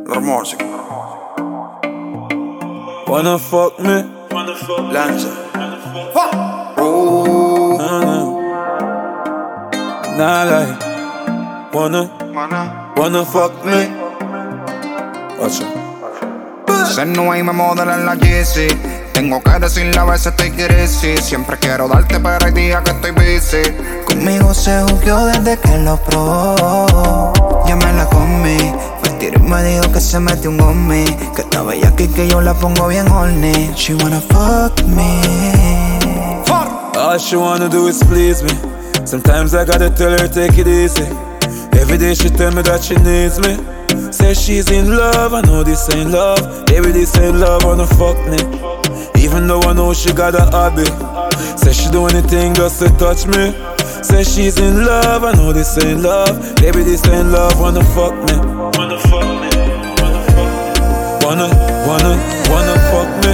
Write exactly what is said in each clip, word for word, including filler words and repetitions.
Music. Wanna fuck me? Lanza. Fuck! Oh. Nah, nah. Nah, like. Wanna, wanna fuck me? Watch out. Se no hay me modela en la Yeezy. Tengo que decirle a veces estoy crazy. Siempre quiero darte, pero hay días que estoy busy. Conmigo se jugueó desde que lo probó. Ya me la comí. Fue el tiro y me dijo que se metió un gommi. Que está bella aquí, que yo la pongo bien horny. She wanna fuck me. All she wanna do is please me. Sometimes I gotta tell her take it easy. Every day she tell me that she needs me. Says she's in love, I know this ain't love. Baby, this ain't love, wanna fuck me. Even though I know she got a hobby. Says she do anything just to touch me. Says she's in love, I know this ain't love. Baby, this ain't love, wanna fuck me. Wanna fuck me. Wanna, wanna, wanna fuck me.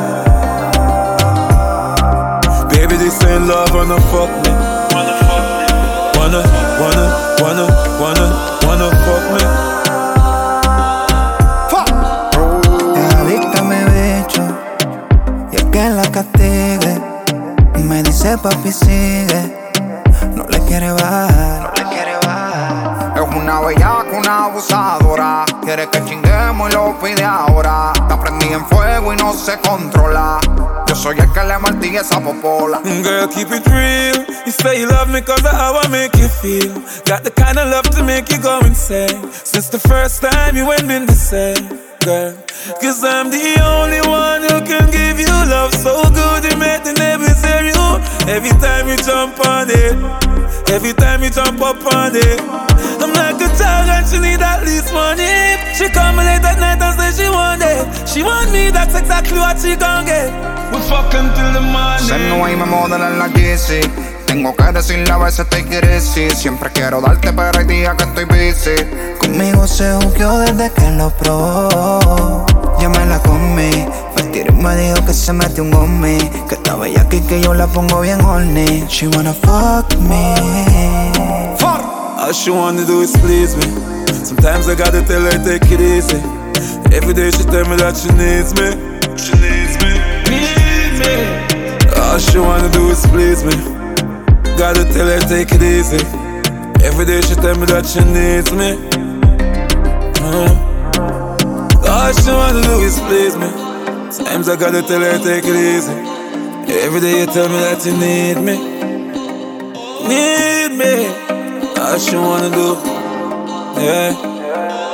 Baby, this ain't love, wanna fuck me. Wanna fuck me. Wanna, wanna, wanna, wanna, wanna fuck me. Que la castigue, me dice papi sigue, no le quiere bajar, no le quiere bajar. Es una bellaca, una abusadora, quiere que chinguemos y lo pide ahora. Está prendida en fuego y no se controla. Yo soy el que le martilla esa popola. Girl, keep it real. You say you love me cause of how I make you feel. Got the kind of love to make you go insane. Since the first time you ain't been the same, girl. Cause I'm the only one who can give you love so good you make the neighbors hear you. Every time you jump on it, every time you jump up on it. I'm like a child and she need at least money. She come late at night and say she want it. She want me, that's exactly what she gon' get. We fuck until the morning. Se no hay me modela en la Yeezy. Tengo que decirle a veces estoy crazy. Siempre quiero darte, pero hay días que estoy busy. Conmigo se jugueó desde que lo probó. Ya me la comí. Fue el tiro y me dijo que se metió un gommi. Que está bella aquí, que yo la pongo bien horny. She wanna fuck me. All she wanna do is please me. Sometimes I gotta tell her take it easy. Every day she tell me that she needs me. She needs me. Need me. All she wanna do is please me. Gotta tell her take it easy. Every day she tell me that she needs me. uh-huh. All she wanna do is please me. Sometimes I gotta tell her take it easy. Every day you tell me that you need me. Need me. All she wanna do, yeah.